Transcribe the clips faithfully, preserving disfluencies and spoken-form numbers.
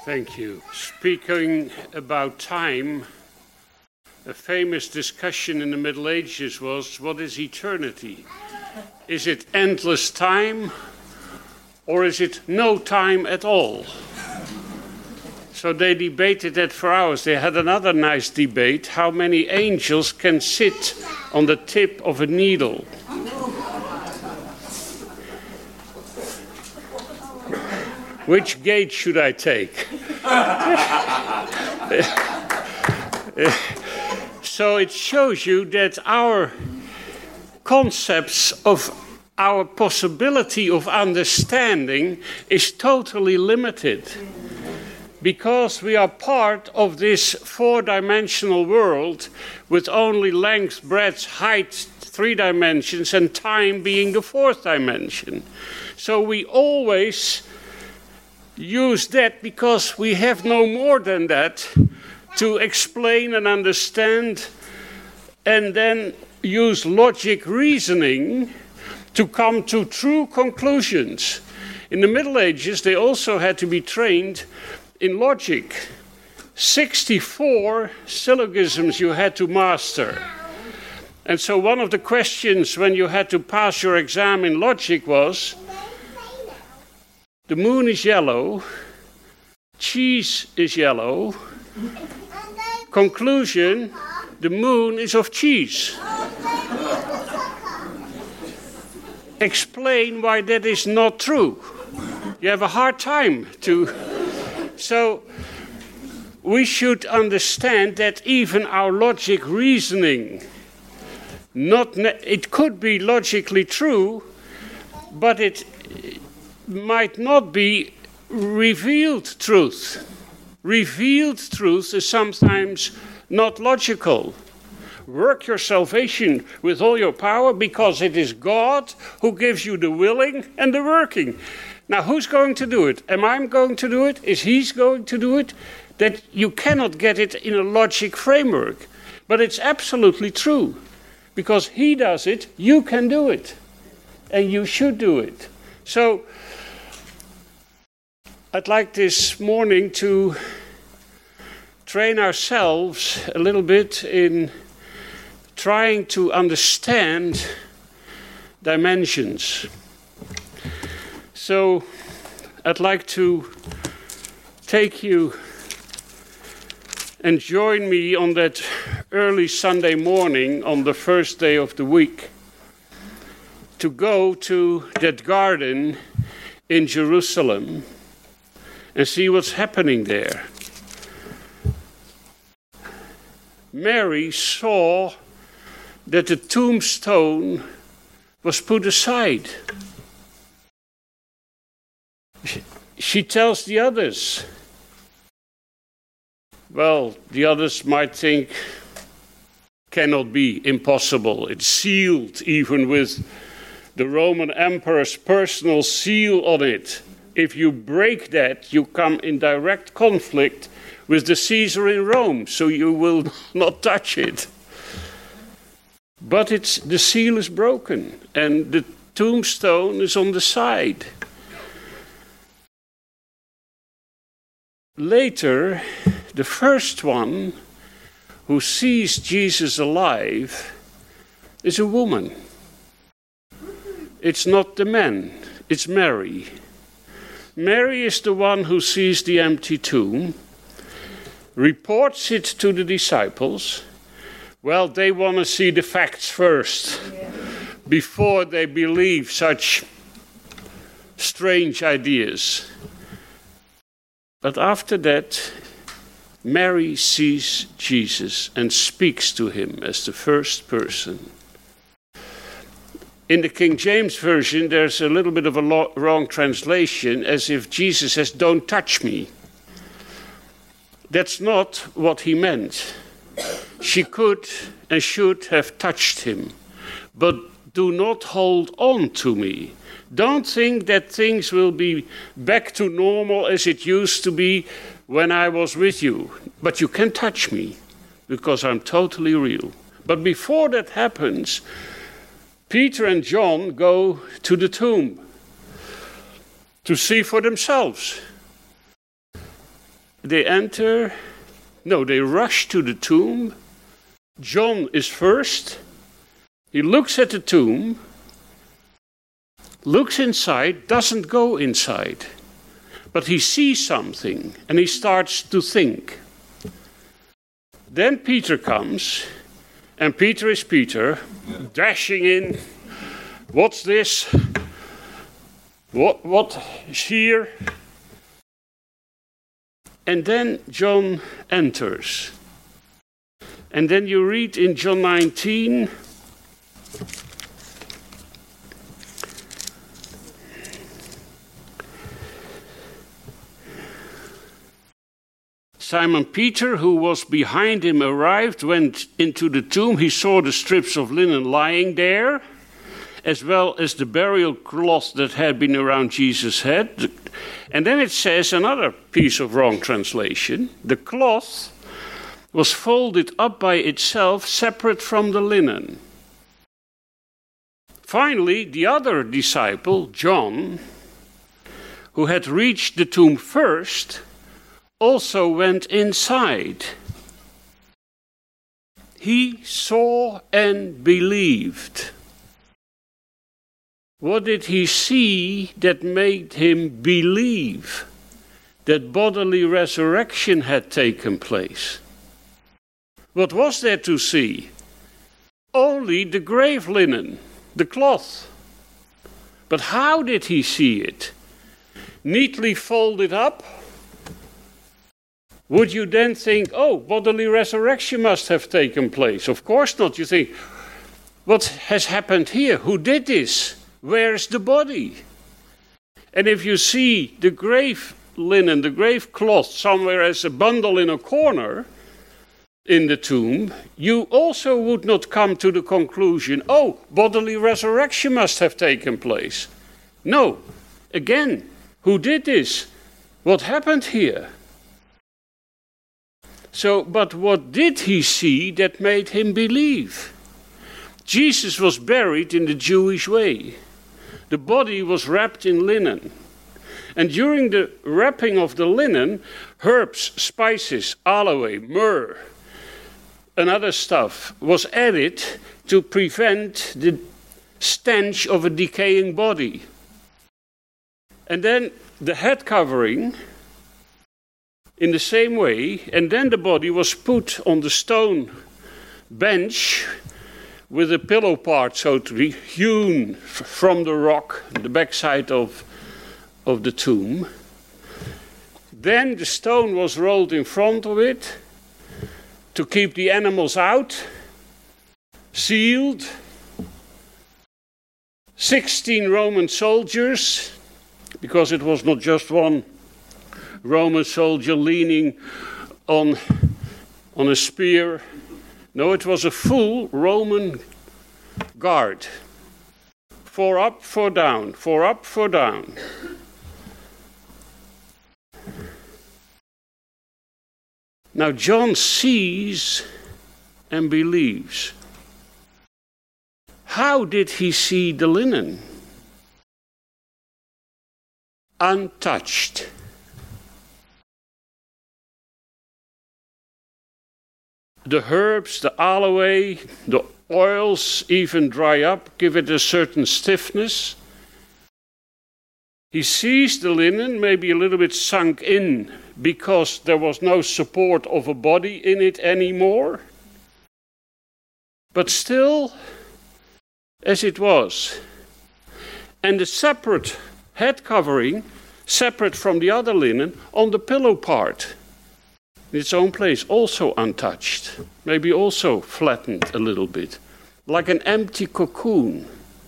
Thank you. Speaking about time, a famous discussion in the Middle Ages was, what is eternity? Is it endless time, or is it no time at all? So they debated that for hours. They had another nice debate, how many angels can sit on the tip of a needle. Which gate should I take? So it shows you that our concepts of our possibility of understanding is totally limited. Because we are part of this four-dimensional world with only length, breadth, height, three dimensions, and time being the fourth dimension. So we always use that because we have no more than that to explain and understand, and then use logic reasoning to come to true conclusions. In the Middle Ages, they also had to be trained in logic. sixty-four syllogisms you had to master. And so one of the questions when you had to pass your exam in logic was, the moon is yellow, cheese is yellow, conclusion, the moon is of cheese. Explain why that is not true. You have a hard time to... So we should understand that even our logic reasoning, not ne- it could be logically true, but it might not be revealed truth. Revealed truth is sometimes not logical. Work your salvation with all your power because it is God who gives you the willing and the working. Now, who's going to do it? Am I going to do it? Is he going to do it? That you cannot get it in a logic framework. But it's absolutely true. Because he does it, you can do it. And you should do it. So, I'd like this morning to train ourselves a little bit in trying to understand dimensions. So I'd like to take you and join me on that early Sunday morning on the first day of the week to go to that garden in Jerusalem and see what's happening there. Mary saw that the tombstone was put aside. She, she tells the others. Well, the others might think, cannot be, impossible. It's sealed even with the Roman emperor's personal seal on it. If you break that, you come in direct conflict with the Caesar in Rome, so you will not touch it. But it's, the seal is broken, and the tombstone is on the side. Later, the first one who sees Jesus alive is a woman. It's not the man, it's Mary. Mary is the one who sees the empty tomb, reports it to the disciples. Well, they want to see the facts first, yeah, before they believe such strange ideas. But after that, Mary sees Jesus and speaks to him as the first person. In the King James Version, there's a little bit of a lo- wrong translation, as if Jesus says, "Don't touch me." That's not what he meant. She could and should have touched him, but do not hold on to me. Don't think that things will be back to normal as it used to be when I was with you. But you can touch me, because I'm totally real. But before that happens, Peter and John go to the tomb to see for themselves. they enter, no, they rush to the tomb. John is first. He looks at the tomb, looks inside, doesn't go inside. But he sees something and he starts to think. Then Peter comes, and Peter is Peter, dashing in. What's this? What, what is here? And then John enters. And then you read in John nineteen, Simon Peter, who was behind him, arrived, went into the tomb. He saw the strips of linen lying there, as well as the burial cloth that had been around Jesus' head. And then it says another piece of wrong translation. The cloth was folded up by itself, separate from the linen. Finally, the other disciple, John, who had reached the tomb first, also went inside. He saw and believed. What did he see that made him believe that bodily resurrection had taken place? What was there to see? Only the grave linen, the cloth. But how did he see it? Neatly folded up? Would you then think, oh, bodily resurrection must have taken place? Of course not. You think, what has happened here? Who did this? Where is the body? And if you see the grave linen, the grave cloth somewhere as a bundle in a corner in the tomb, you also would not come to the conclusion, oh, bodily resurrection must have taken place. No. Again, who did this? What happened here? So, but what did he see that made him believe? Jesus was buried in the Jewish way. The body was wrapped in linen. And during the wrapping of the linen, herbs, spices, aloe, myrrh, and other stuff was added to prevent the stench of a decaying body. And then the head covering in the same way, and then the body was put on the stone bench with a pillow part, so to be, hewn from the rock, the backside of, of the tomb. Then the stone was rolled in front of it to keep the animals out, sealed. Sixteen Roman soldiers, because it was not just one Roman soldier leaning on, on a spear. No, it was a full Roman guard. Four up, four down, four up, four down. Now John sees and believes. How did he see the linen? Untouched. The herbs, the aloe, the oils even dry up, give it a certain stiffness. He sees the linen, maybe a little bit sunk in, because there was no support of a body in it anymore. But still, as it was. And the separate head covering, separate from the other linen, on the pillow part. In its own place, also untouched, maybe also flattened a little bit, like an empty cocoon.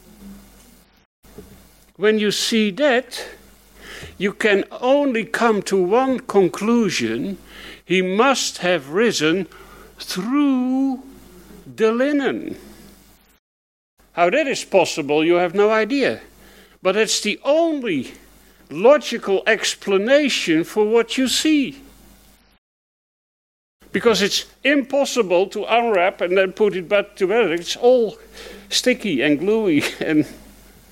When you see that, you can only come to one conclusion: he must have risen through the linen. How that is possible, you have no idea. But it's the only logical explanation for what you see. Because it's impossible to unwrap and then put it back together. It's all sticky and gluey, and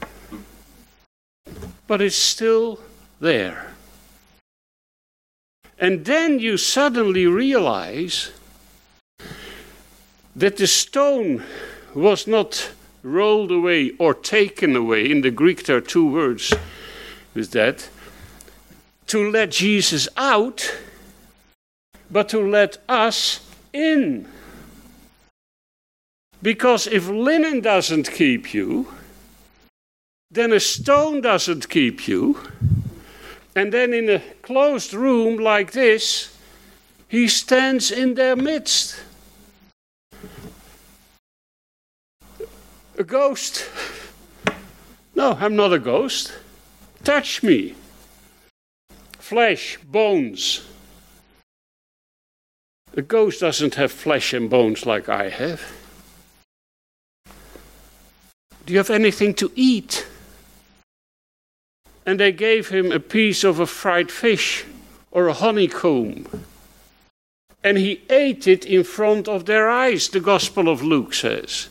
but it's still there. And then you suddenly realize that the stone was not rolled away or taken away. In the Greek there are two words with that. To let Jesus out, but to let us in. Because if linen doesn't keep you, then a stone doesn't keep you. And then in a closed room like this, he stands in their midst. A ghost? No, I'm not a ghost. Touch me. Flesh, bones. A ghost doesn't have flesh and bones like I have. Do you have anything to eat? And they gave him a piece of a fried fish or a honeycomb. And he ate it in front of their eyes, the Gospel of Luke says.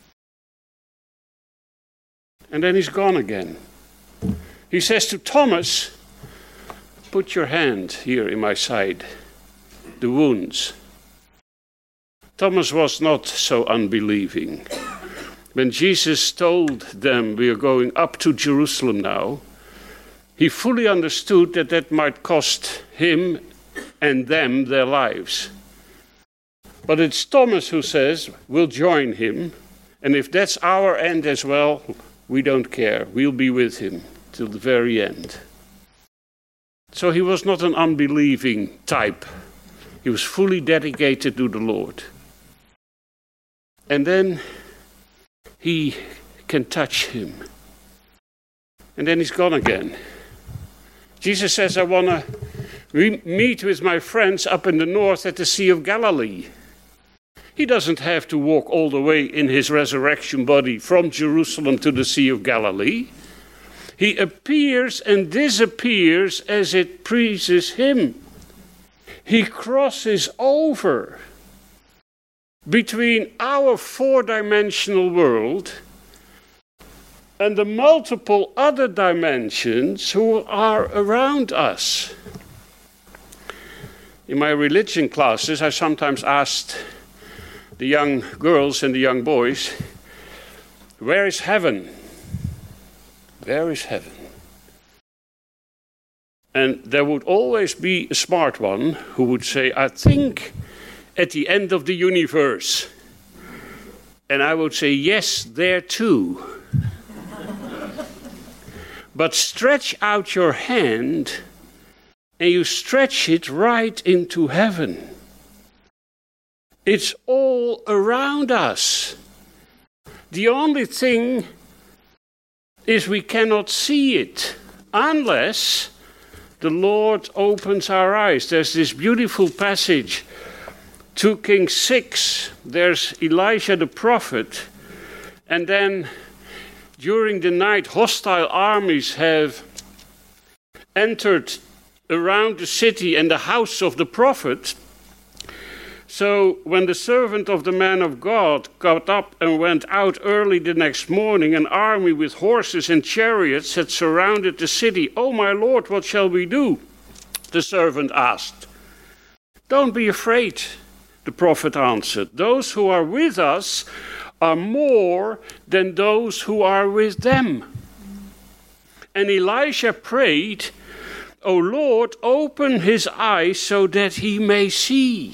And then he's gone again. He says to Thomas, put your hand here in my side, the wounds. Thomas was not so unbelieving. When Jesus told them, we are going up to Jerusalem now, he fully understood that that might cost him and them their lives. But it's Thomas who says, we'll join him, and if that's our end as well, we don't care. We'll be with him till the very end. So he was not an unbelieving type. He was fully dedicated to the Lord. And then he can touch him. And then he's gone again. Jesus says, I want to re- meet with my friends up in the north at the Sea of Galilee. He doesn't have to walk all the way in his resurrection body from Jerusalem to the Sea of Galilee. He appears and disappears as it pleases him. He crosses over between our four-dimensional world and the multiple other dimensions who are around us. In my religion classes, I sometimes asked the young girls and the young boys, where is heaven? Where is heaven? And there would always be a smart one who would say, I think at the end of the universe. And I would say, yes, there too. But stretch out your hand and you stretch it right into heaven. It's all around us. The only thing is we cannot see it unless the Lord opens our eyes. There's this beautiful passage, two Kings six. There's Elijah the prophet, and then during the night, hostile armies have entered around the city and the house of the prophet. So when the servant of the man of God got up and went out early the next morning, an army with horses and chariots had surrounded the city. Oh, my Lord, what shall we do? The servant asked. Don't be afraid, the prophet answered. Those who are with us are more than those who are with them. And Elisha prayed, O Lord, open his eyes so that he may see.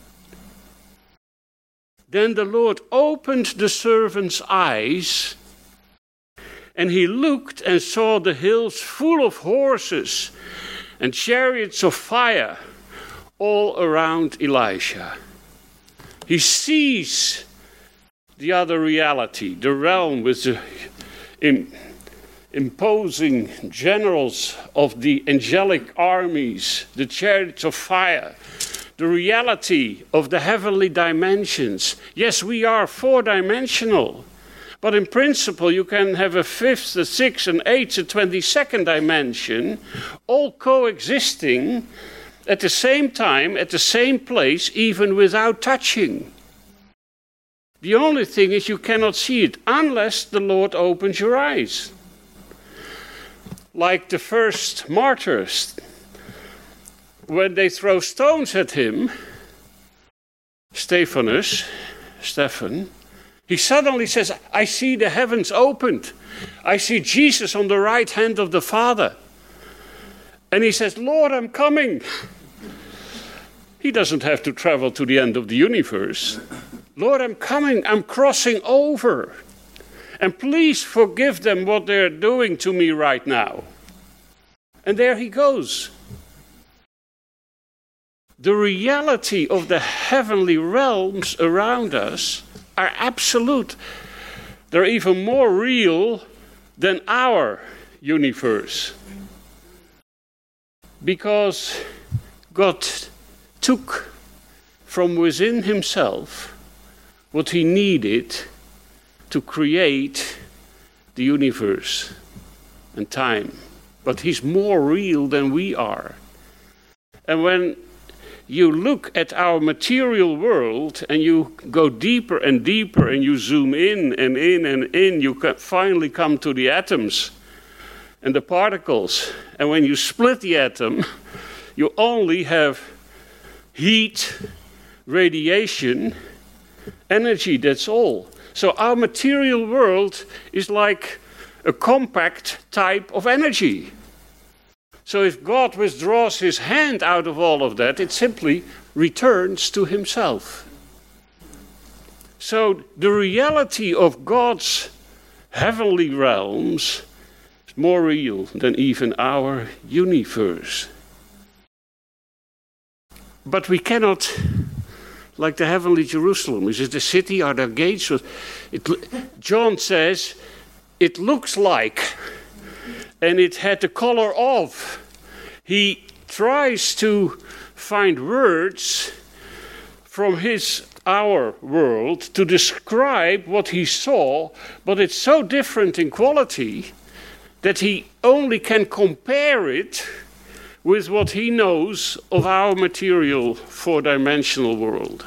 Then the Lord opened the servant's eyes, and he looked and saw the hills full of horses and chariots of fire all around Elisha. He sees the other reality, the realm with the im- imposing generals of the angelic armies, the chariots of fire, the reality of the heavenly dimensions. Yes, we are four-dimensional, but in principle you can have a fifth, a sixth, an eighth, a twenty-second dimension, all coexisting at the same time, at the same place, even without touching. The only thing is you cannot see it unless the Lord opens your eyes. Like the first martyrs, when they throw stones at him, Stephanus, Stephen, he suddenly says, I see the heavens opened. I see Jesus on the right hand of the Father. And he says, Lord, I'm coming. He doesn't have to travel to the end of the universe. Lord, I'm coming. I'm crossing over. And please forgive them what they're doing to me right now. And there he goes. The reality of the heavenly realms around us are absolute. They're even more real than our universe. Because God took from within himself what he needed to create the universe and time. But he's more real than we are. And when you look at our material world and you go deeper and deeper and you zoom in and in and in, you can finally come to the atoms and the particles. And when you split the atom, you only have heat, radiation, energy, that's all. So our material world is like a compact type of energy. So if God withdraws his hand out of all of that, it simply returns to himself. So the reality of God's heavenly realms is more real than even our universe. But we cannot, like the heavenly Jerusalem, is it the city, are there gates? It, John says, it looks like, and it had the color of. He tries to find words from his, our world to describe what he saw, but it's so different in quality that he only can compare it with what he knows of our material four-dimensional world.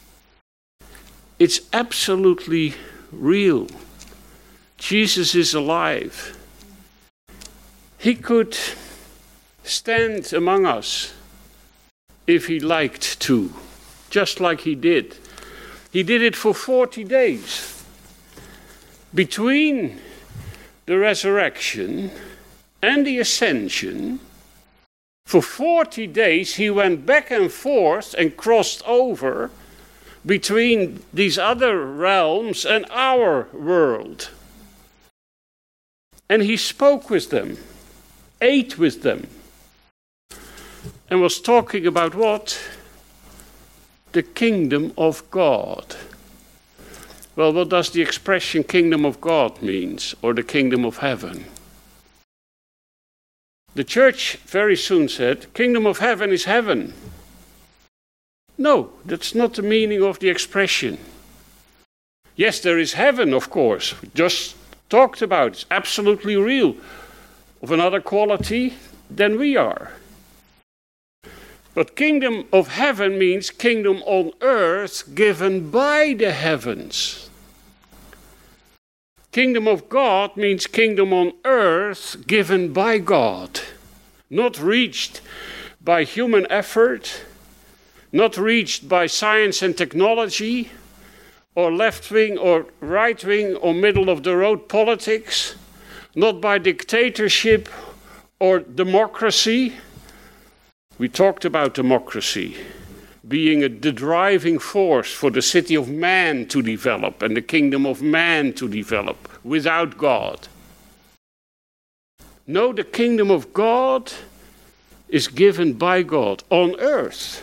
It's absolutely real. Jesus is alive. He could stand among us if he liked to, just like he did. He did it for forty days. Between the resurrection and the ascension, for forty days he went back and forth and crossed over between these other realms and our world. And he spoke with them, ate with them, and was talking about what? The kingdom of God. Well, what does the expression kingdom of God means, or the kingdom of heaven? The church very soon said, kingdom of heaven is heaven. No, that's not the meaning of the expression. Yes, there is heaven, of course, just talked about. It's absolutely real, of another quality than we are. But kingdom of heaven means kingdom on earth given by the heavens. Kingdom of God means kingdom on earth given by God. Not reached by human effort, not reached by science and technology, or left-wing or right-wing or middle-of-the-road politics, not by dictatorship or democracy. We talked about democracy being a, the driving force for the city of man to develop and the kingdom of man to develop without God. No, the kingdom of God is given by God on earth.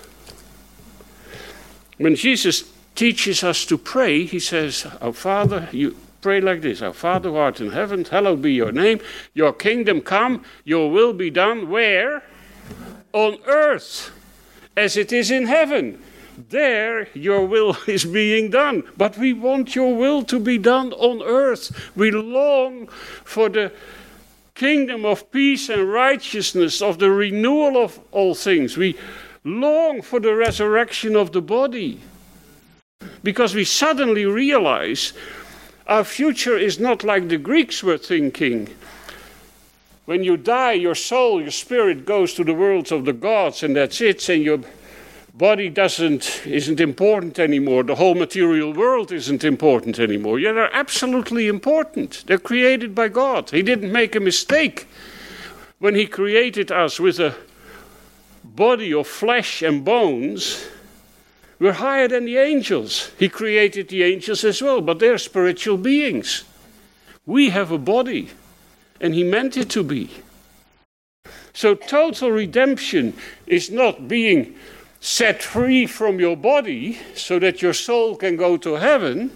When Jesus teaches us to pray, he says, Our Father, you pray like this, Our Father who art in heaven, hallowed be your name, your kingdom come, your will be done, where? On earth, as it is in heaven. There your will is being done. But we want your will to be done on earth. We long for the kingdom of peace and righteousness, of the renewal of all things. We long for the resurrection of the body. Because we suddenly realize our future is not like the Greeks were thinking. When you die, your soul, your spirit goes to the worlds of the gods, and that's it, and your body doesn't isn't important anymore. The whole material world isn't important anymore. Yeah, they're absolutely important. They're created by God. He didn't make a mistake when he created us with a body of flesh and bones. We're higher than the angels. He created the angels as well, but they're spiritual beings. We have a body, and he meant it to be. So total redemption is not being set free from your body so that your soul can go to heaven.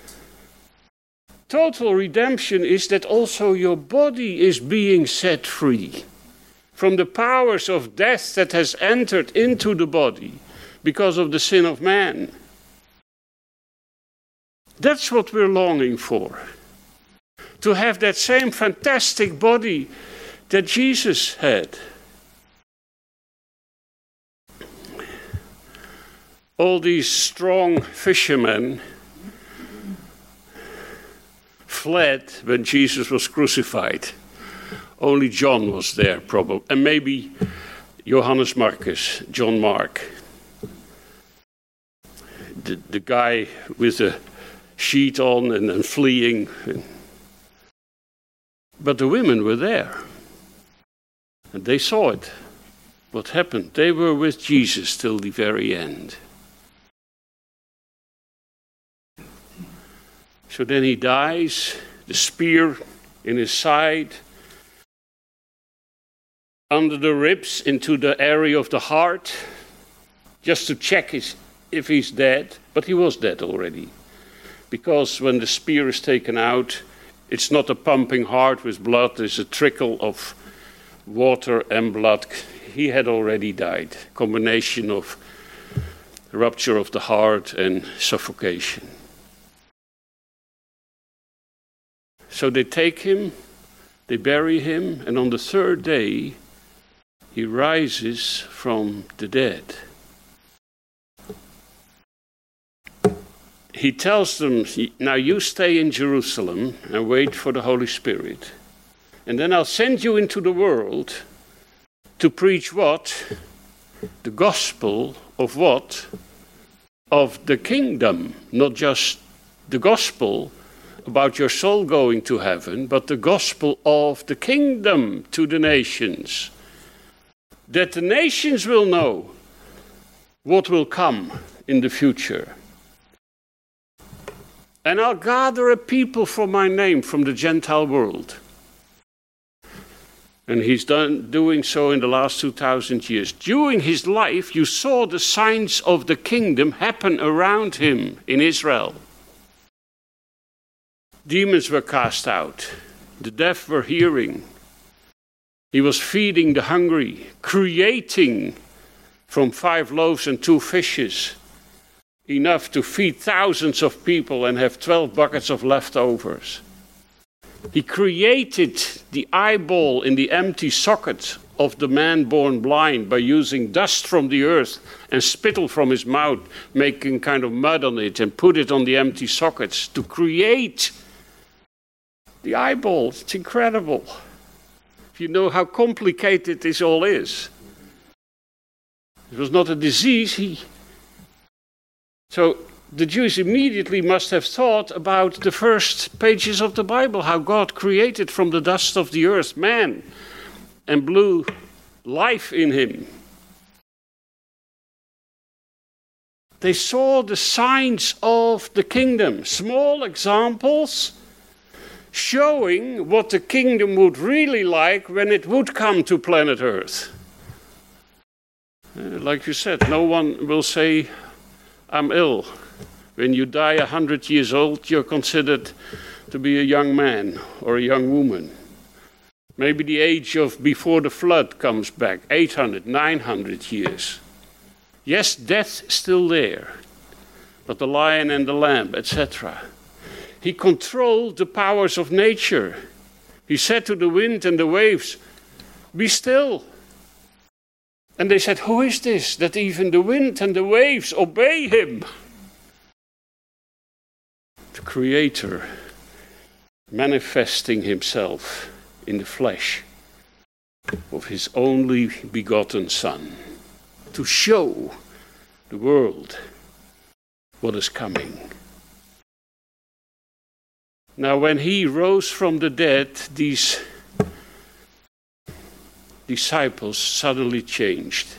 Total redemption is that also your body is being set free from the powers of death that has entered into the body because of the sin of man. That's what we're longing for. To have that same fantastic body that Jesus had. All these strong fishermen fled when Jesus was crucified. Only John was there, probably, and maybe Johannes Marcus, John Mark. The, the guy with the sheet on and, and fleeing. But the women were there. And they saw it. What happened? They were with Jesus till the very end. So then he dies, the spear in his side, under the ribs into the area of the heart, just to check his, if he's dead. But he was dead already. Because when the spear is taken out, it's not a pumping heart with blood, there's a trickle of water and blood. He had already died. Combination of rupture of the heart and suffocation. So they take him, they bury him, and on the third day, he rises from the dead. He tells them, now you stay in Jerusalem and wait for the Holy Spirit. And then I'll send you into the world to preach what? The gospel of what? Of the kingdom. Not just the gospel about your soul going to heaven, but the gospel of the kingdom to the nations. That the nations will know what will come in the future. And I'll gather a people for my name from the Gentile world. And he's done doing so in the last two thousand years. During his life, you saw the signs of the kingdom happen around him in Israel. Demons were cast out. The deaf were hearing. He was feeding the hungry, creating from five loaves and two fishes enough to feed thousands of people and have twelve buckets of leftovers. He created the eyeball in the empty socket of the man born blind by using dust from the earth and spittle from his mouth, making kind of mud on it and put it on the empty sockets to create the eyeball. It's incredible. If you know how complicated this all is. It was not a disease. He... So the Jews immediately must have thought about the first pages of the Bible, how God created from the dust of the earth man and blew life in him. They saw the signs of the kingdom, small examples showing what the kingdom would really like when it would come to planet Earth. Uh, like you said, no one will say, I'm ill. When you die a hundred years old, you're considered to be a young man or a young woman. Maybe the age of before the flood comes back, eight hundred, nine hundred years. Yes, death still there, but the lion and the lamb, et cetera. He controlled the powers of nature. He said to the wind and the waves, be still. And they said, who is this that even the wind and the waves obey him? The Creator manifesting himself in the flesh of his only begotten Son, to show the world what is coming. Now, when he rose from the dead, these disciples suddenly changed.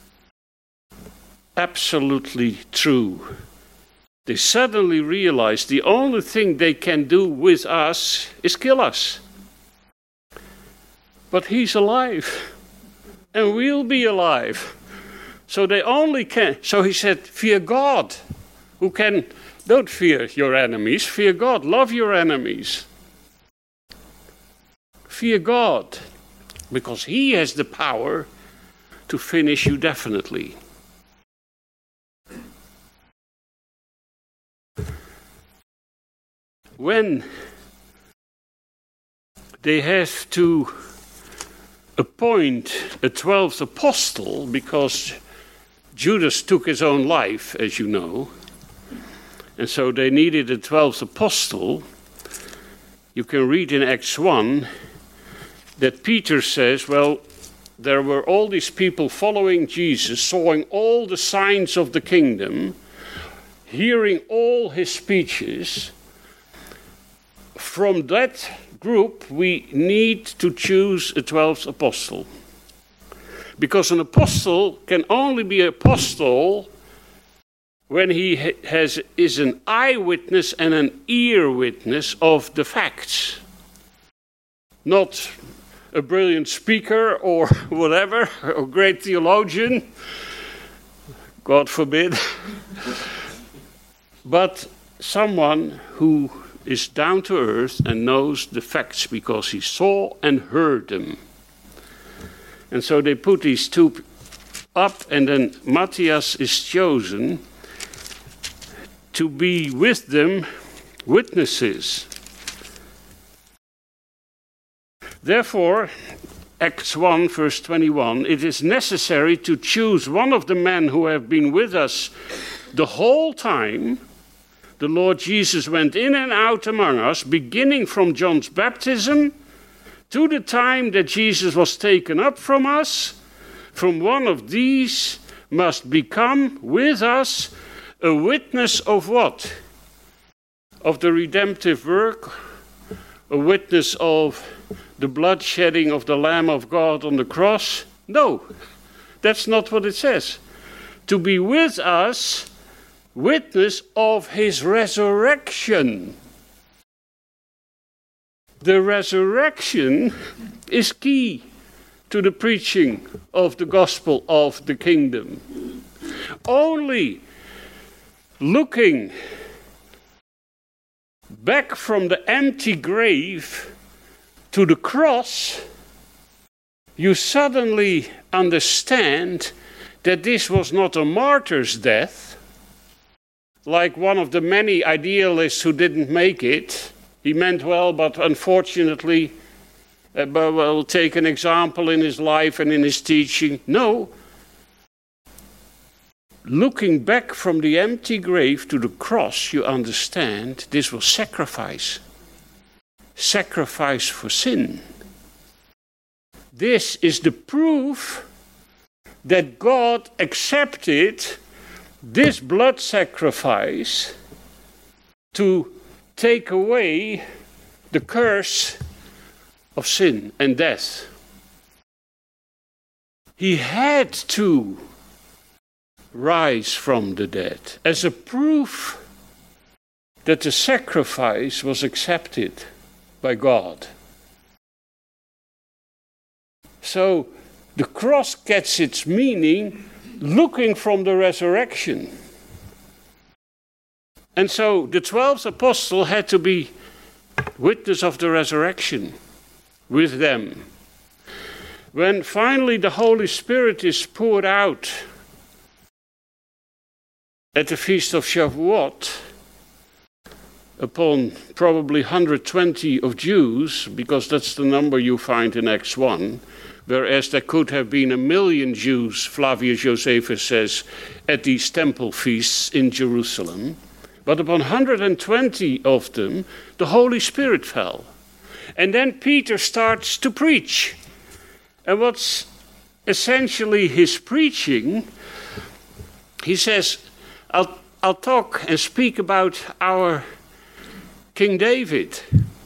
Absolutely true. They suddenly realized the only thing they can do with us is kill us. But he's alive, and we'll be alive. So they only can. So he said, fear God, who can, don't fear your enemies, fear God, love your enemies. Fear God, because he has the power to finish you definitely. When they have to appoint a twelfth apostle, because Judas took his own life, as you know, and so they needed a twelfth apostle. You can read in Acts one that Peter says, well, there were all these people following Jesus, sawing all the signs of the kingdom, hearing all his speeches. From that group, we need to choose a twelfth apostle. Because an apostle can only be an apostle when he has, is an eyewitness and an ear witness of the facts. Not a brilliant speaker or whatever, a great theologian, God forbid, but someone who is down to earth and knows the facts because he saw and heard them. And so they put these two up, and then Matthias is chosen to be with them witnesses. Therefore, Acts one, verse twenty-one, it is necessary to choose one of the men who have been with us the whole time the Lord Jesus went in and out among us, beginning from John's baptism to the time that Jesus was taken up from us. From one of these must become with us a witness of what? Of the redemptive work, a witness of the bloodshedding of the Lamb of God on the cross? No, that's not what it says. To be with us, witness of his resurrection. The resurrection is key to the preaching of the gospel of the kingdom. Only looking back from the empty grave to the cross, you suddenly understand that this was not a martyr's death, like one of the many idealists who didn't make it. He meant well, but unfortunately, uh, but we'll take an example in his life and in his teaching. No. Looking back from the empty grave to the cross, you understand this was sacrifice. Sacrifice for sin. This is the proof that God accepted this blood sacrifice to take away the curse of sin and death. He had to rise from the dead as a proof that the sacrifice was accepted by God. So the cross gets its meaning looking from the resurrection. And so the twelfth apostle had to be witness of the resurrection with them. When finally the Holy Spirit is poured out at the Feast of Shavuot upon probably one hundred twenty of Jews, because that's the number you find in Acts one, whereas there could have been a million Jews, Flavius Josephus says, at these temple feasts in Jerusalem. But upon one hundred twenty of them, the Holy Spirit fell. And then Peter starts to preach. And what's essentially his preaching, he says, I'll, I'll talk and speak about our King David.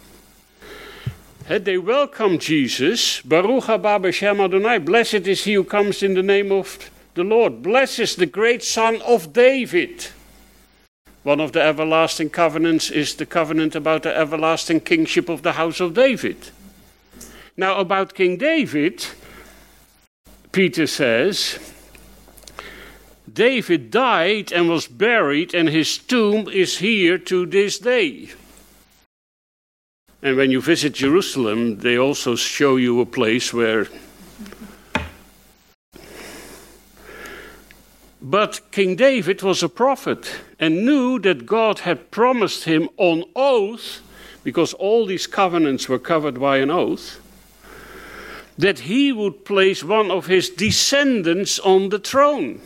And they welcome Jesus. Baruch haba b'shem Adonai. Blessed is he who comes in the name of the Lord. Blessed is the great son of David. One of the everlasting covenants is the covenant about the everlasting kingship of the house of David. Now about King David, Peter says, David died and was buried, and his tomb is here to this day. And when you visit Jerusalem, they also show you a place where... But King David was a prophet and knew that God had promised him on oath, because all these covenants were covered by an oath, that he would place one of his descendants on the throne.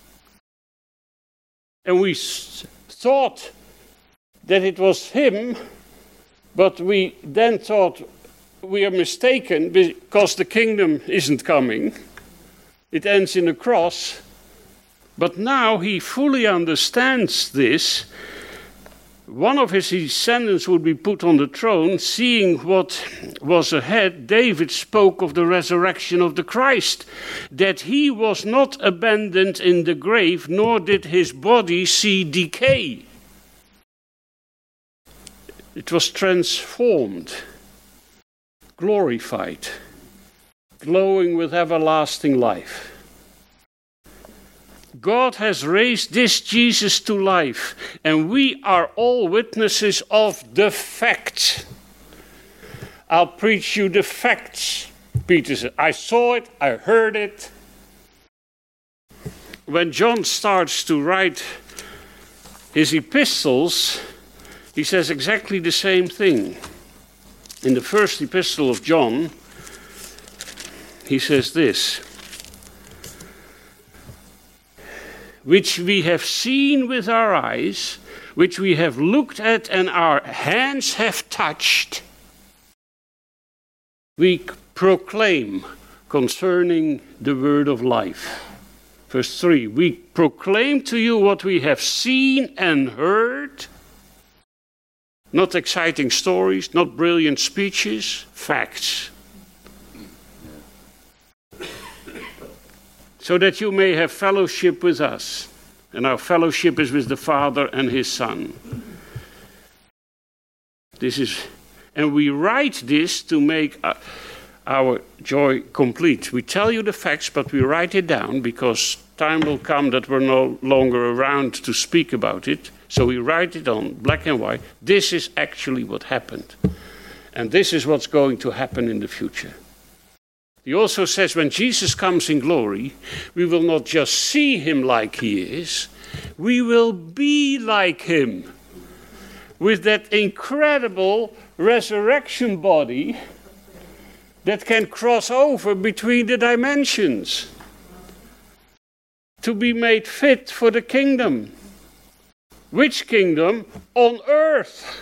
And we thought that it was him, but we then thought we are mistaken because the kingdom isn't coming. It ends in a cross. But now he fully understands this. One of his descendants would be put on the throne. Seeing what was ahead, David spoke of the resurrection of the Christ, that he was not abandoned in the grave, nor did his body see decay. It was transformed, glorified, glowing with everlasting life. God has raised this Jesus to life, and we are all witnesses of the facts. I'll preach you the facts, Peter said. I saw it, I heard it. When John starts to write his epistles, he says exactly the same thing. In the first epistle of John, he says this: which we have seen with our eyes, which we have looked at and our hands have touched, we proclaim concerning the word of life. Verse three, we proclaim to you what we have seen and heard. Not exciting stories, not brilliant speeches, facts. So that you may have fellowship with us. And our fellowship is with the Father and his Son. This is, and we write this to make uh, our joy complete. We tell you the facts, but we write it down because time will come that we're no longer around to speak about it. So we write it on black and white. This is actually what happened. And this is what's going to happen in the future. He also says when Jesus comes in glory, we will not just see him like he is, we will be like him. With that incredible resurrection body that can cross over between the dimensions. To be made fit for the kingdom. Which kingdom? On earth.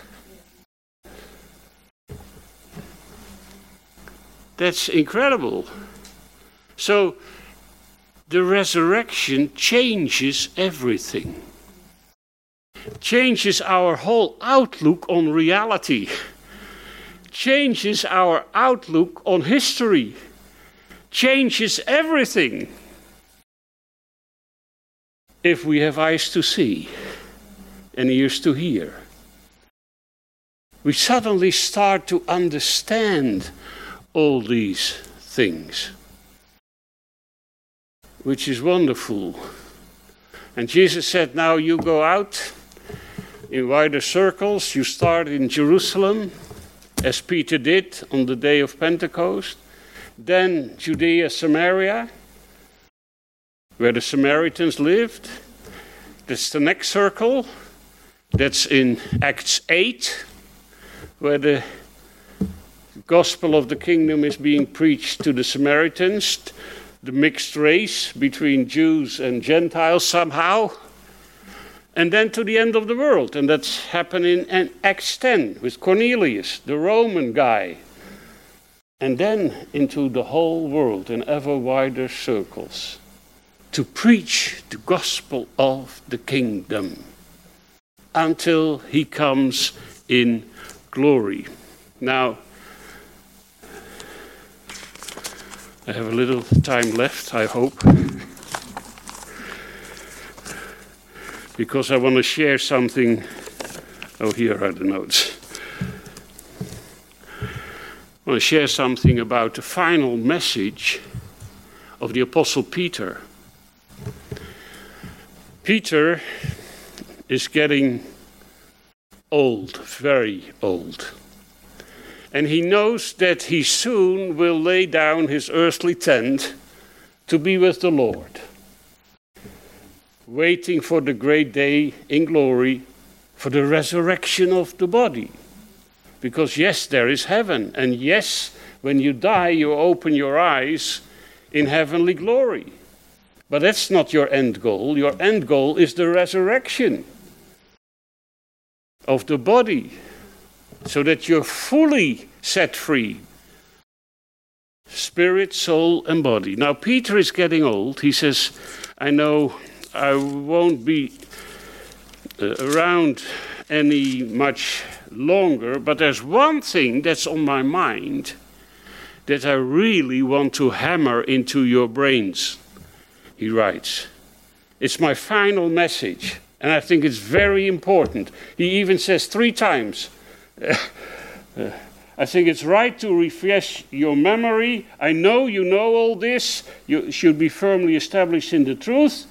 That's incredible. So, the resurrection changes everything. Changes our whole outlook on reality. Changes our outlook on history. Changes everything. If we have eyes to see and ears to hear. We suddenly start to understand all these things, which is wonderful. And Jesus said, now you go out in wider circles. You start in Jerusalem, as Peter did on the day of Pentecost. Then Judea, Samaria, where the Samaritans lived. That's the next circle. That's in Acts eight, where the gospel of the kingdom is being preached to the Samaritans, the mixed race between Jews and Gentiles somehow, and then to the end of the world. And that's happening in Acts ten with Cornelius, the Roman guy, and then into the whole world in ever wider circles, to preach the gospel of the kingdom until he comes in glory. Now, I have a little time left, I hope, because I want to share something. Oh, here are the notes. I want to share something about the final message of the Apostle Peter. Peter is getting old, very old. And he knows that he soon will lay down his earthly tent to be with the Lord, waiting for the great day in glory, for the resurrection of the body. Because yes, there is heaven, and yes, when you die, you open your eyes in heavenly glory. But that's not your end goal. Your end goal is the resurrection of the body, so that you're fully set free, spirit, soul, and body. Now, Peter is getting old. He says, I know I won't be uh, around any much longer, but there's one thing that's on my mind that I really want to hammer into your brains, he writes. It's my final message, and I think it's very important. He even says three times, uh, uh, I think it's right to refresh your memory. I know you know all this. You should be firmly established in the truth.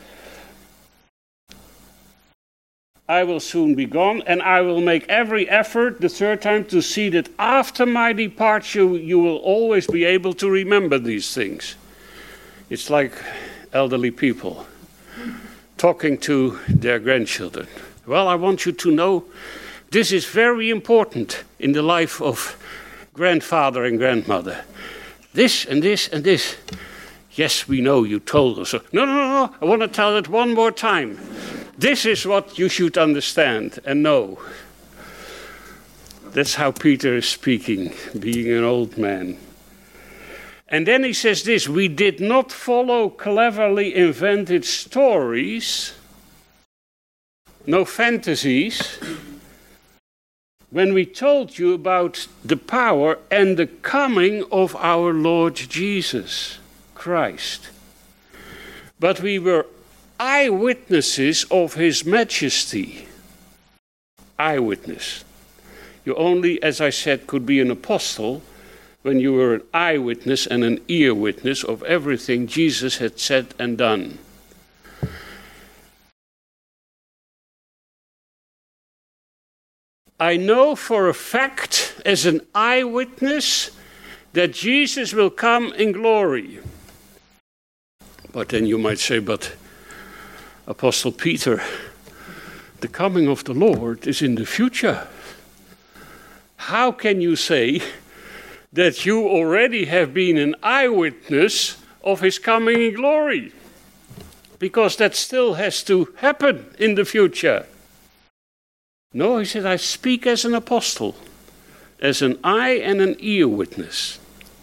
I will soon be gone, and I will make every effort, the third time, to see that after my departure you will always be able to remember these things. It's like elderly people talking to their grandchildren. Well, I want you to know this is very important in the life of grandfather and grandmother. This and this and this. Yes, we know you told us. No, no, no, no. I want to tell it one more time. This is what you should understand and know. That's how Peter is speaking, being an old man. And then he says this, we did not follow cleverly invented stories, no fantasies, when we told you about the power and the coming of our Lord Jesus Christ. But we were eyewitnesses of his majesty. Eyewitness. You only, as I said, could be an apostle when you were an eyewitness and an ear witness of everything Jesus had said and done. I know for a fact, as an eyewitness, that Jesus will come in glory. But then you might say, but Apostle Peter, the coming of the Lord is in the future. How can you say that you already have been an eyewitness of his coming in glory? Because that still has to happen in the future. No, he said, I speak as an apostle, as an eye and an ear witness.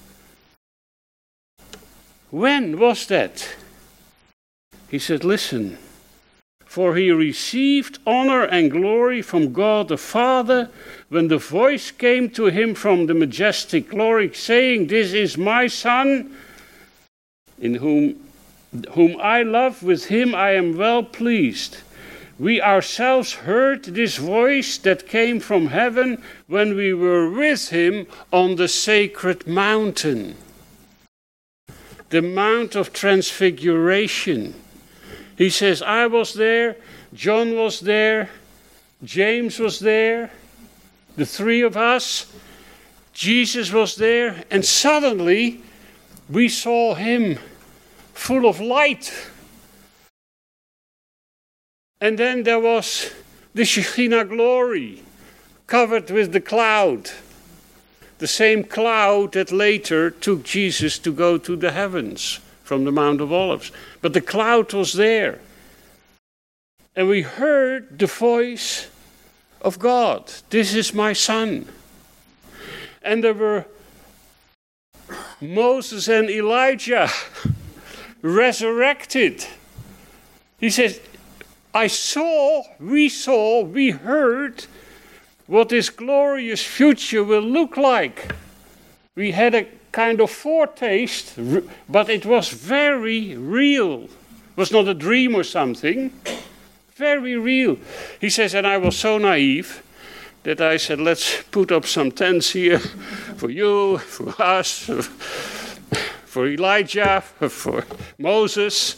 When was that? He said, listen, for he received honor and glory from God the Father when the voice came to him from the majestic glory, saying, this is my Son, in whom, whom I love, with him I am well pleased. We ourselves heard this voice that came from heaven when we were with him on the sacred mountain, the Mount of Transfiguration. He says, I was there, John was there, James was there, the three of us, Jesus was there, and suddenly we saw him full of light. And then there was the Shekinah glory, covered with the cloud, the same cloud that later took Jesus to go to the heavens from the Mount of Olives. But the cloud was there. And we heard the voice of God. This is my Son. And there were Moses and Elijah resurrected. He says, I saw, we saw, we heard what this glorious future will look like. We had a kind of foretaste, but it was very real. It was not a dream or something. Very real. He says, and I was so naive that I said, let's put up some tents here for you, for us, for Elijah, for Moses.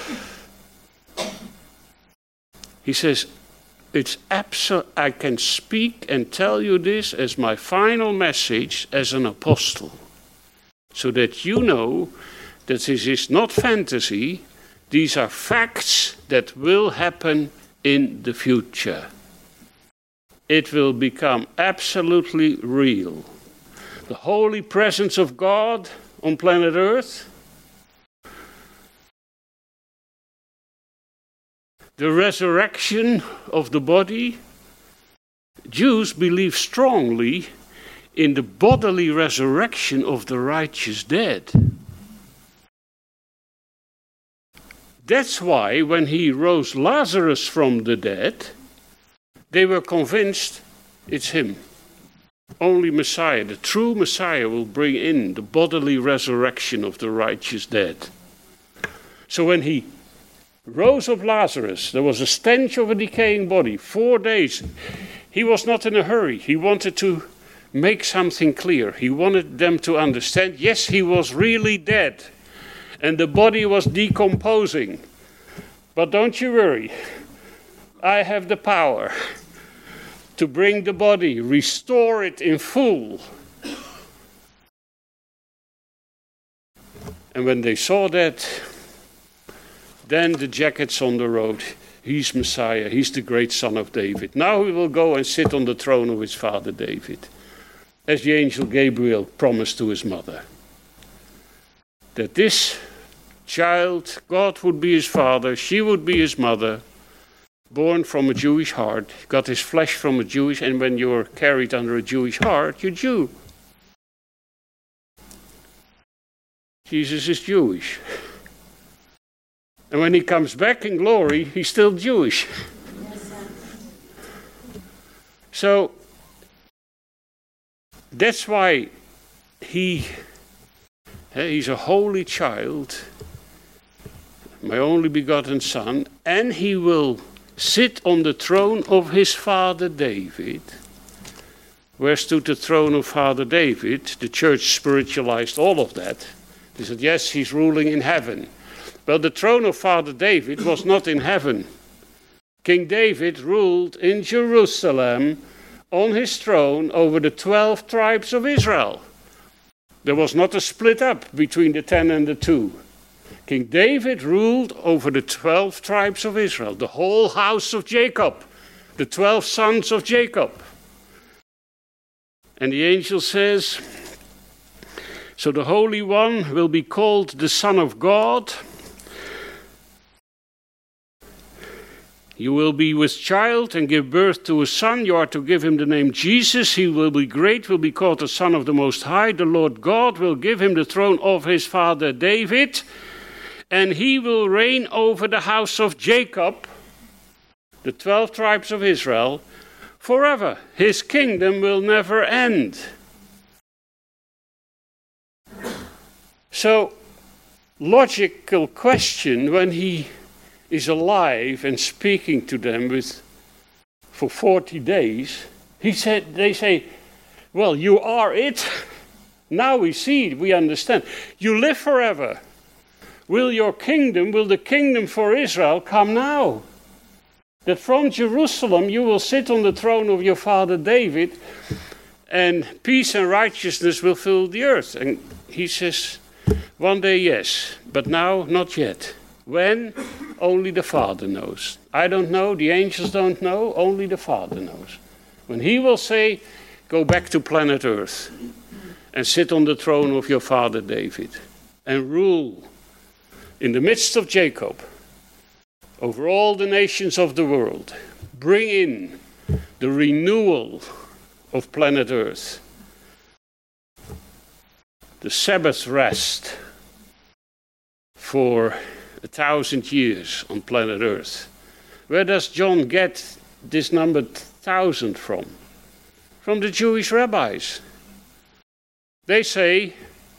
He says, it's absolute. I can speak and tell you this as my final message as an apostle, so that you know that this is not fantasy. These are facts that will happen in the future. It will become absolutely real. The holy presence of God on planet Earth, the resurrection of the body. Jews believe strongly in the bodily resurrection of the righteous dead. That's why when he rose Lazarus from the dead, they were convinced it's him. Only Messiah, the true Messiah, will bring in the bodily resurrection of the righteous dead. So when he rose up Lazarus, there was a stench of a decaying body, four days. He was not in a hurry. He wanted to make something clear. He wanted them to understand, yes, he was really dead, and the body was decomposing. But don't you worry, I have the power to bring the body, restore it in full. And when they saw that, then the jackets on the road. He's Messiah. He's the great son of David. Now he will go and sit on the throne of his father David, as the angel Gabriel promised to his mother. That this child, God would be his father, she would be his mother, born from a Jewish heart, got his flesh from a Jewish, and when you're carried under a Jewish heart, you're Jew. Jesus is Jewish. And when he comes back in glory, he's still Jewish. So, that's why he, he's a holy child, my only begotten son, and he will sit on the throne of his father David. Where stood the throne of Father David? The church spiritualized all of that. They said, yes, he's ruling in heaven. Well, the throne of Father David was not in heaven. King David ruled in Jerusalem on his throne over the twelve tribes of Israel. There was not a split up between the ten and the two. King David ruled over the twelve tribes of Israel, the whole house of Jacob, the twelve sons of Jacob. And the angel says, so the Holy One will be called the Son of God. You will be with child and give birth to a son. You are to give him the name Jesus. He will be great, will be called the Son of the Most High. The Lord God will give him the throne of his father David, and he will reign over the house of Jacob, the twelve tribes of Israel, forever. His kingdom will never end. So, logical question, when he is alive and speaking to them with for forty days, he said, they say, well, you are it. Now we see, we understand. You live forever. Will your kingdom, will the kingdom for Israel come now? That from Jerusalem you will sit on the throne of your father David, and peace and righteousness will fill the earth. And he says, one day yes, but now not yet. When? Only the Father knows. I don't know, the angels don't know, only the Father knows. When he will say, go back to planet Earth and sit on the throne of your father David and rule in the midst of Jacob over all the nations of the world. Bring in the renewal of planet Earth. the Sabbath rest for a thousand years on planet Earth. Where does John get this number thousand from? From the Jewish rabbis. They say,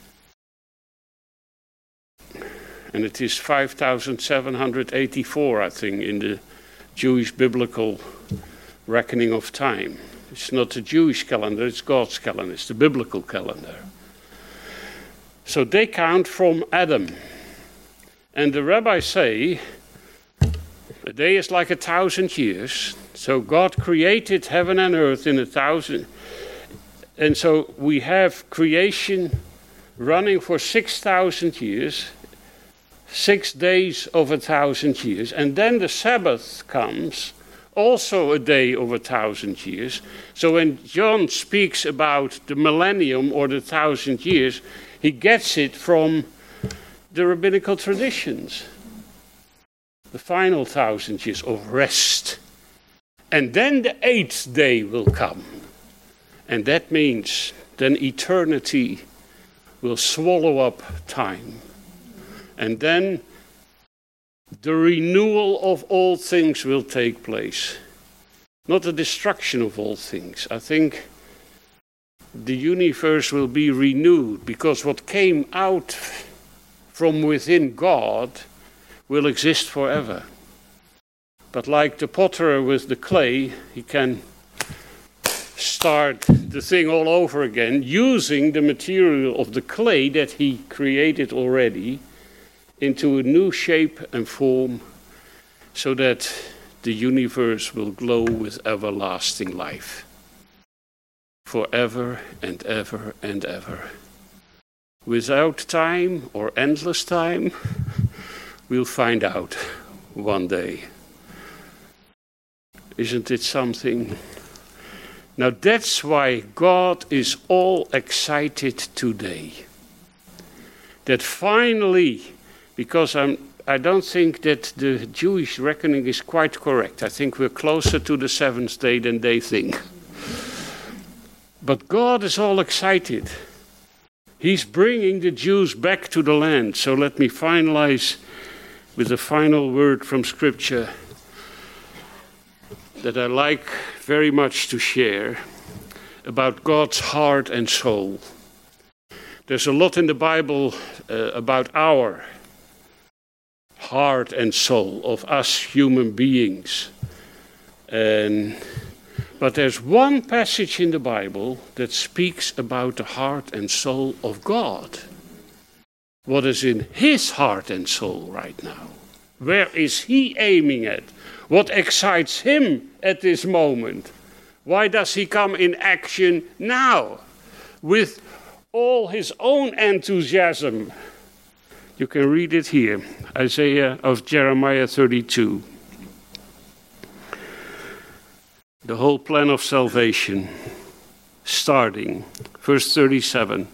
and it is five thousand seven hundred eighty-four, I think, in the Jewish biblical reckoning of time. It's not the Jewish calendar, it's God's calendar, it's the biblical calendar. So they count from Adam. And the rabbis say, a day is like a thousand years. So God created heaven and earth in a thousand. And so we have creation running for six thousand years, six days of a thousand years. And then the Sabbath comes, also a day of a thousand years. So when John speaks about the millennium or the thousand years, he gets it from the rabbinical traditions. The final thousand years of rest. And then the eighth day will come. And that means then eternity will swallow up time. And then the renewal of all things will take place. Not the destruction of all things. I think the universe will be renewed because what came out from within God will exist forever. But like the potter with the clay, he can start the thing all over again using the material of the clay that he created already into a new shape and form so that the universe will glow with everlasting life. Forever and ever and ever. Without time or endless time, we'll find out one day. Isn't it something? Now that's why God is all excited today. That finally, because I'm, I don't think that the Jewish reckoning is quite correct. I think we're closer to the seventh day than they think. But God is all excited. He's bringing the Jews back to the land. So let me finalize with a final word from Scripture that I like very much to share about God's heart and soul. There's a lot in the Bible uh, about our heart and soul of us human beings. And, but there's one passage in the Bible that speaks about the heart and soul of God. What is in his heart and soul right now? Where is he aiming at? What excites him at this moment? Why does he come in action now with all his own enthusiasm? You can read it here, Isaiah of Jeremiah thirty-two. The whole plan of salvation, starting, verse thirty-seven.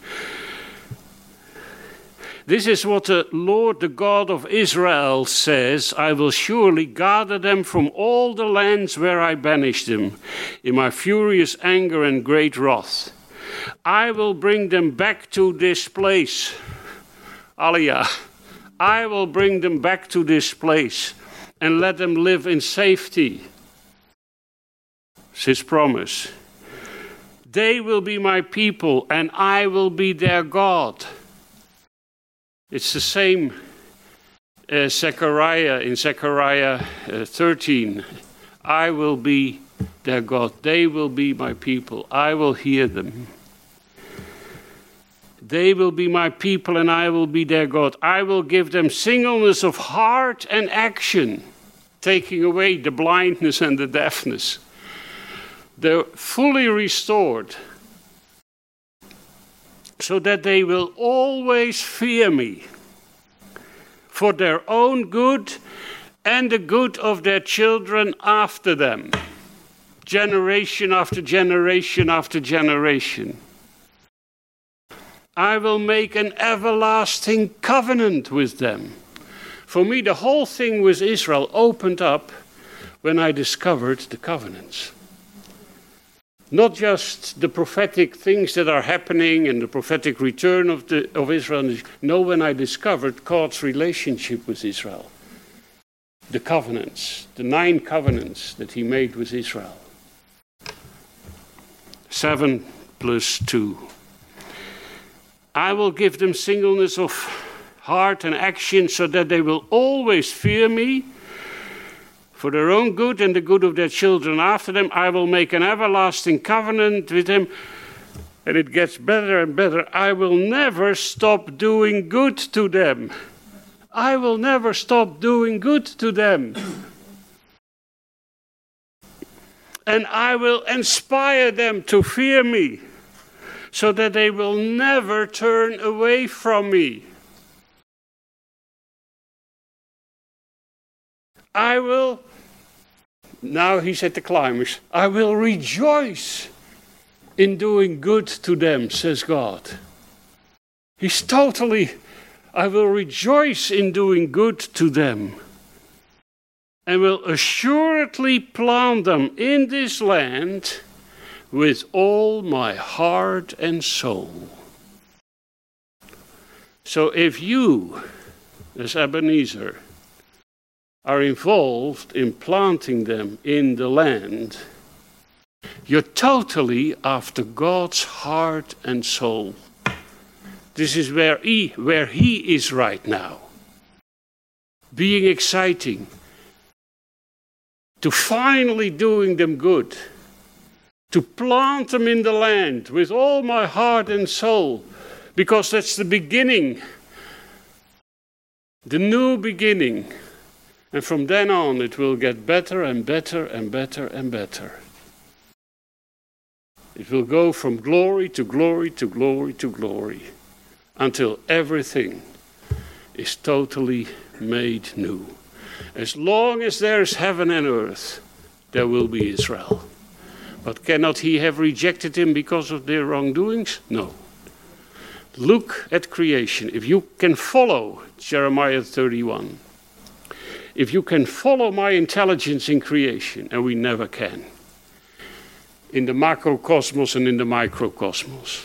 This is what the Lord, the God of Israel, says, I will surely gather them from all the lands where I banished them, in my furious anger and great wrath. I will bring them back to this place. Aliyah. I will bring them back to this place and let them live in safety. It's his promise. They will be my people and I will be their God. It's the same as Zechariah in Zechariah uh, thirteen. I will be their God. They will be my people. I will hear them. They will be my people and I will be their God. I will give them singleness of heart and action, taking away the blindness and the deafness. They're fully restored, so that they will always fear me for their own good and the good of their children after them, generation after generation after generation. I will make an everlasting covenant with them. For me, the whole thing with Israel opened up when I discovered the covenants. Not just the prophetic things that are happening and the prophetic return of, the, of Israel. No, when I discovered God's relationship with Israel. The covenants, the nine covenants that he made with Israel. Seven plus two. I will give them singleness of heart and action so that they will always fear me. For their own good and the good of their children after them, I will make an everlasting covenant with them. And it gets better and better. I will never stop doing good to them. I will never stop doing good to them. And I will inspire them to fear me, so that they will never turn away from me. I will... Now he's at the climax. I will rejoice in doing good to them, says God. He's totally, I will rejoice in doing good to them. And will assuredly plant them in this land with all my heart and soul. So if you, as Ebenezer, are involved in planting them in the land, you're totally after God's heart and soul. This is where he, where he is right now. Being exciting. To finally doing them good. To plant them in the land with all my heart and soul. Because that's the beginning. The new beginning. And from then on, it will get better and better and better and better. It will go from glory to glory to glory to glory, until everything is totally made new. As long as there is heaven and earth, there will be Israel. But cannot he have rejected him because of their wrongdoings? No. Look at creation. If you can follow Jeremiah thirty-one, if you can follow my intelligence in creation, and we never can, in the macrocosmos and in the microcosmos,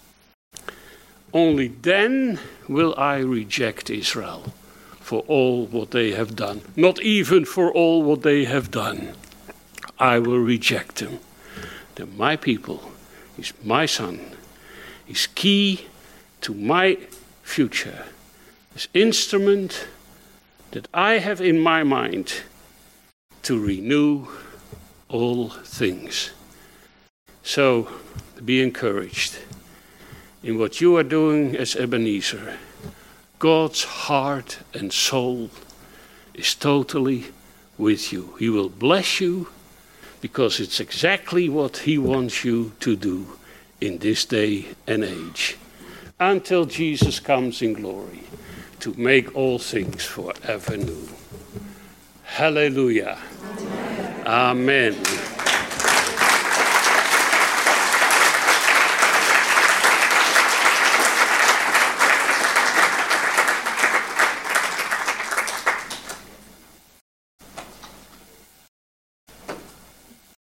only then will I reject Israel for all what they have done. Not even for all what they have done. I will reject them. They're my people. He's my son. He's key to my future. This instrument that I have in my mind to renew all things. So, be encouraged in what you are doing as Ebenezer. God's heart and soul is totally with you. He will bless you because it's exactly what he wants you to do in this day and age. Until Jesus comes in glory to make all things forever new. Hallelujah. Amen. Amen.